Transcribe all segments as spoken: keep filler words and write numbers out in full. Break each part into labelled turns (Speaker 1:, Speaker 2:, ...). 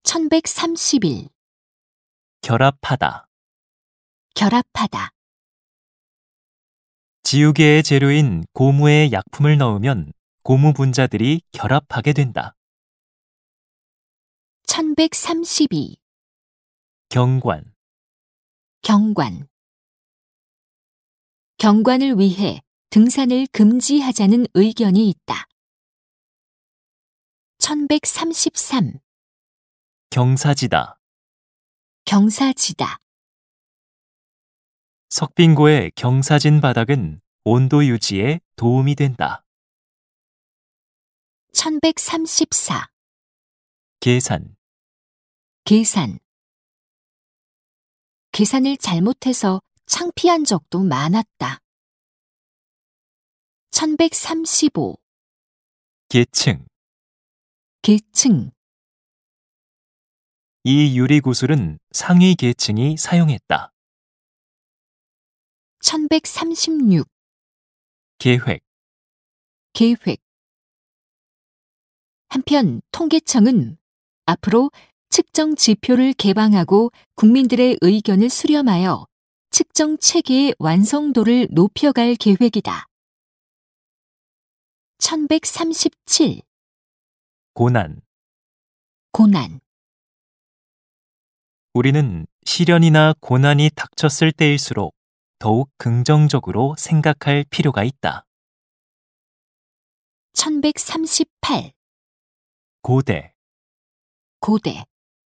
Speaker 1: 천백삼십일.
Speaker 2: 결합하다.
Speaker 1: 결합하다.
Speaker 2: 지우개의 재료인 고무에 약품을 넣으면 고무 분자들이 결합하게 된다.
Speaker 1: 천백삼십이.
Speaker 2: 경관.
Speaker 1: 경관. 경관을 위해 등산을 금지하자는 의견이 있다. 천백삼십삼.
Speaker 2: 경사지다.
Speaker 1: 경사지다.
Speaker 2: 석빙고의 경사진 바닥은 온도 유지에 도움이 된다.
Speaker 1: 천백삼십사.
Speaker 2: 계산.
Speaker 1: 계산. 계산을 잘못해서 창피한 적도 많았다. 천백삼십오.
Speaker 2: 계층.
Speaker 1: 계층.
Speaker 2: 이 유리구슬은 상위 계층이 사용했다.
Speaker 1: 천백삼십육.
Speaker 2: 계획.
Speaker 1: 계획. 한편 통계청은 앞으로 측정 지표를 개방하고 국민들의 의견을 수렴하여 측정 체계의 완성도를 높여갈 계획이다. 천백삼십칠.
Speaker 2: 고난.
Speaker 1: 고난.
Speaker 2: 우리는 시련이나 고난이 닥쳤을 때일수록 더욱 긍정적으로 생각할 필요가 있다.
Speaker 1: 천백삼십팔.
Speaker 2: 고대.
Speaker 1: 고대.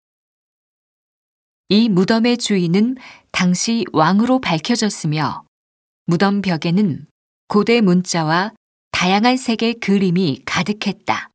Speaker 1: 이 무덤의 주인은 당시 왕으로 밝혀졌으며 무덤 벽에는 고대 문자와 다양한 색의 그림이 가득했다.